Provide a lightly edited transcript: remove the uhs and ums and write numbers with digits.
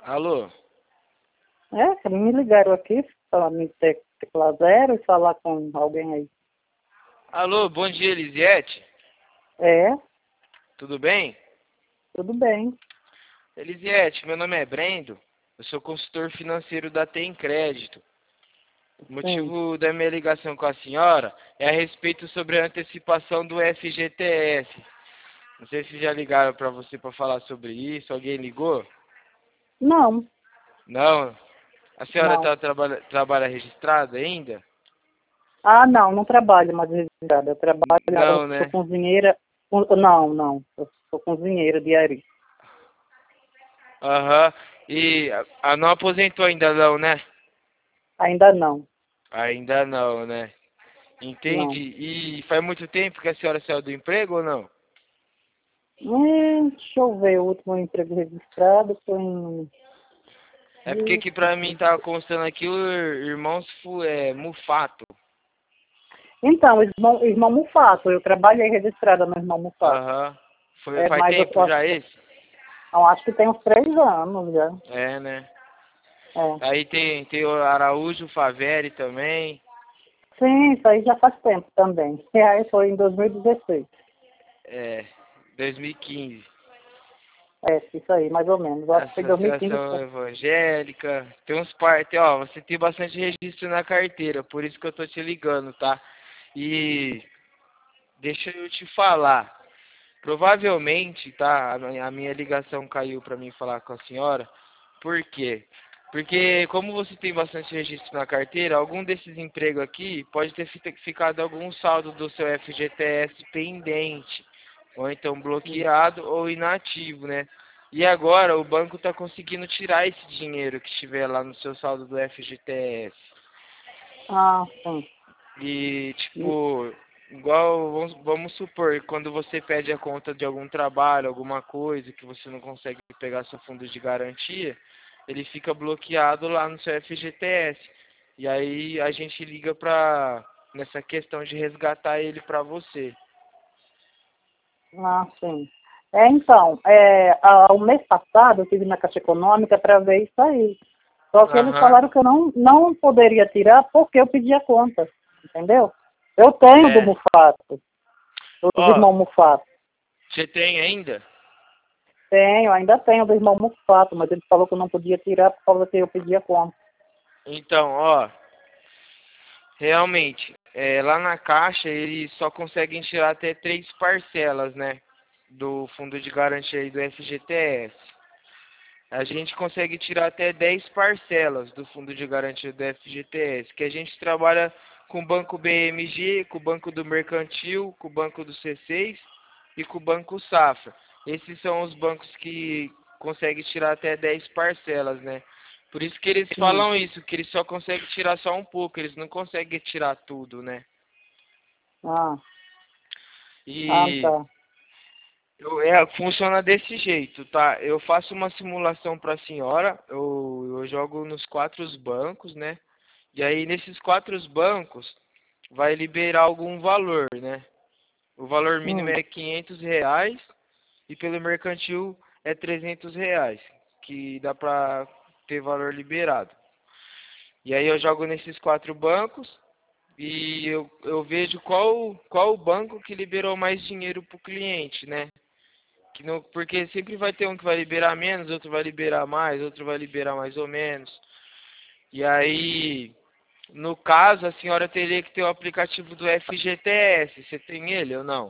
Alô? Me ligaram aqui para me teclar zero e falar com alguém aí. Alô, bom dia, Elisiete. É, Tudo bem? tudo bem. Elisiete, meu nome é Brendo. Eu sou consultor financeiro da Tem Crédito. O Sim. motivo da minha ligação com a senhora é a respeito sobre a antecipação do FGTS. Não sei se já ligaram para você para falar sobre isso. Alguém ligou? Não, Não. A senhora não. trabalha registrada ainda? Ah, não, não trabalho mais registrada. Eu Não, sou né? cozinheira. Não. Eu sou cozinheira diária. Aham. E não aposentou ainda não, né? Ainda não, Ainda não, né? Entende? não. E faz muito tempo que a senhora saiu do emprego ou não? Deixa eu ver, o último emprego registrado foi em... É porque que pra mim tá constando aqui o Mufato. Então, irmão Mufato, eu trabalhei registrada no irmão Mufato. Aham. É, Faz mas tempo já esse? eu acho que tem uns 3 anos já. É, né? É. Aí tem o Araújo Faveri também. Sim, isso aí já faz tempo também. E aí foi em 2016. É, 2015. Isso aí, mais ou menos. Eu acho que foi Associação 2015. Evangélica. Tem uns partes, ó, você tem bastante registro na carteira, por isso que eu tô te ligando, tá? E deixa eu te falar. Provavelmente, tá? A minha ligação caiu para mim falar com a senhora. Por quê? Porque como você tem bastante registro na carteira, algum desses empregos aqui pode ter ficado algum saldo do seu FGTS pendente, ou então bloqueado ou inativo, né? E agora o banco está conseguindo tirar esse dinheiro que estiver lá no seu saldo do FGTS. Ah, sim. E, E- tipo, igual, vamos supor, quando você pede a conta de algum trabalho, alguma coisa que você não consegue pegar seu fundo de garantia, ele fica bloqueado lá no seu FGTS. E aí a gente liga nessa questão de resgatar ele pra você. sim. Então, o mês passado eu tive na Caixa Econômica para ver isso aí. Só que eles Aham, falaram que eu não poderia tirar porque eu pedi a conta. Entendeu? Eu tenho do é. Mufato, dos Ó, irmãos Mufato. você tem ainda? Ainda tenho do irmão Mufato, mas ele falou que eu não podia tirar por causa que eu pedi a conta. Então, ó, realmente, lá na Caixa eles só conseguem tirar até 3 parcelas, né? Do fundo de garantia aí do FGTS. A gente consegue tirar até 10 parcelas do fundo de garantia do FGTS, que a gente trabalha com o Banco BMG, com o Banco do Mercantil, com o Banco do C6 e com o Banco Safra. Esses são os bancos que conseguem tirar até 10 parcelas, né? Por isso que eles Sim. falam isso, que eles só conseguem tirar só um pouco, eles não conseguem tirar tudo, né? Ah, E tá. funciona desse jeito, tá? Eu faço uma simulação para a senhora, eu jogo nos 4 bancos, né? E aí nesses 4 bancos vai liberar algum valor, né? O valor mínimo Hum, é R$ 500 e pelo mercantil é R$ 300, que dá para ter valor liberado. E aí eu jogo nesses 4 bancos e eu vejo qual o banco que liberou mais dinheiro para o cliente, né? Porque sempre vai ter um que vai liberar menos, outro vai liberar mais, outro vai liberar mais ou menos. E aí, no caso, a senhora teria que ter o aplicativo do FGTS. Você tem ele ou não?